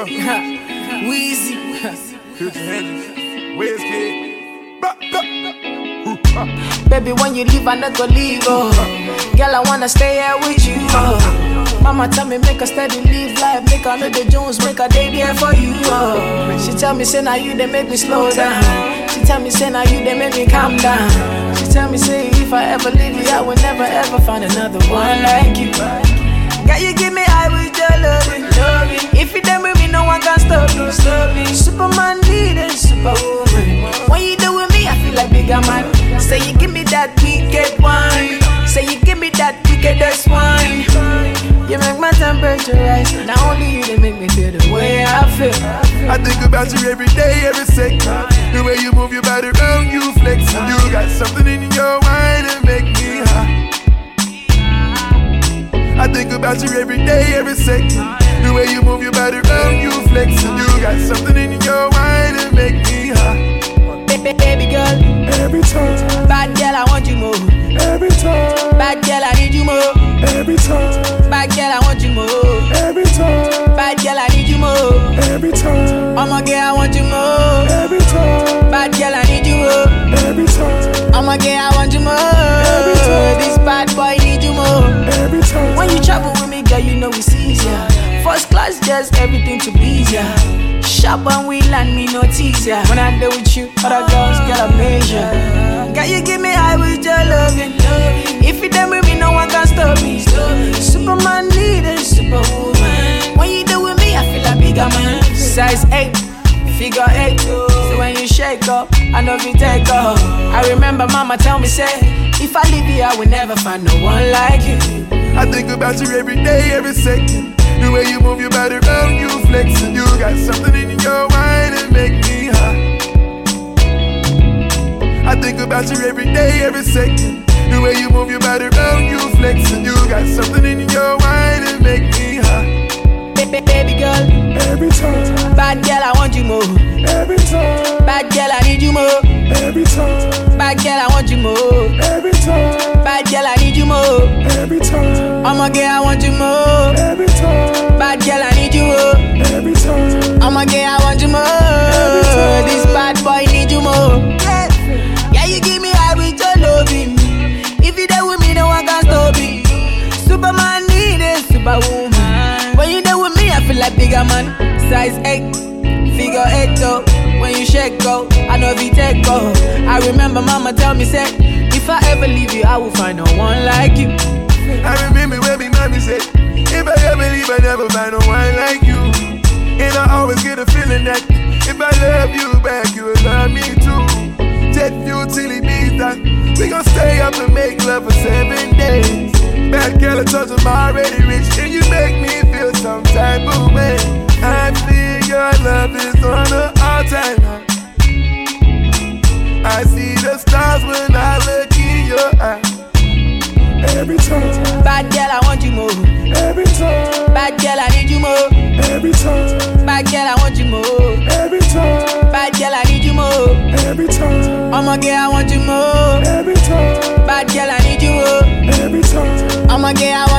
Weezy. Future Hendrix. Wizkid. Baby, when you leave, I not go leave, oh. Girl, I wanna stay here with you, oh. Mama tell me make a steady live life, make her know the Jones, make a day there for you, oh. She tell me say now you they make me slow down. She tell me say now you they make me calm down. She tell me say if I ever leave you, I will never ever find another one like you. Girl, you give me high with your loving. If you done with me, no one can stop me. Superman leading superwoman. When you do with me, I feel like bigger man. Say you give me that wicked wine. Say you give me that wickedest wine. You make my temperature rise. Not only you, they make me feel the way I feel. I think about you every day, every second. The way you move your body around, you flex. You got something in your wine that make me high. I think about you every day, every second. The way you move your body around, you flex. You got something in your wine that make me high. Baby girl, every time. Bad girl, I want you more. Every time. Bad girl, I need you more. Every time. Bad girl, I want you more. Every time. Bad girl, I need you more. Every time. I'm a girl, I want you more. Every time. Bad girl, I need you more. Every time. I'm a girl, I want you more. Every time. This bad boy need you more. Every time. When you travel with me, girl, you know it's easier. First class, just everything to please ya. Shop and we land me no teaser. When I deal with you, other girls get a measure. Girl, you give me high with your loving. If you done with me, no one can stop me. Superman leading superwoman. When you do with me, I feel like bigger man. Size 8, figure 8. So when you shake up, I know if you take off. I remember mama tell me say, if I leave you, I will never find no one like you. I think about you every day, every second. The way you move your body around, you flex. And you got something in your wine that make me high. I think about you every day, every second. The way you move your body around, you flex. And you got something in your wine that make me high. Baby girl, every time. Bad girl, I want you more. Every time. Bad girl, I need you more. Every time. Bad girl, I want you more. Every time. Bad girl, I need you more. Every time. I'm a girl, I want you more. Every time. Bad girl, I need you more. Every time. I'm a girl, I want you more. Every time. This bad boy need you more. Yeah, you give me high with your loving. If you there with me, no one can stop me. Superman need a superwoman. When you there with me, I feel like bigger man. Size 8, figure 8 though. When you shake go, I know if you take go. I remember mama tell me say, if I ever leave you, I will find no one like you. I remember when me mommy said, if I ever leave, I never find no one like you. And I always get a feeling that if I love you back, you will love me too. Jet fuel till it beats that. We gon' stay up and make love for 7 days. Bad girl, I told you I'm already rich, and you make me feel some type of way. I feel your love is on an all-time high. I see the stars when I look in your eyes. Every time. Bad girl, I want you more. Every time. Bad girl, I need you more. Every time. Bad girl, I want you more. Every time. Bad girl, I need you more. Every time. I'm a girl, I want you more. Every time. Bad girl, I need you more. Every time. I'm a girl, I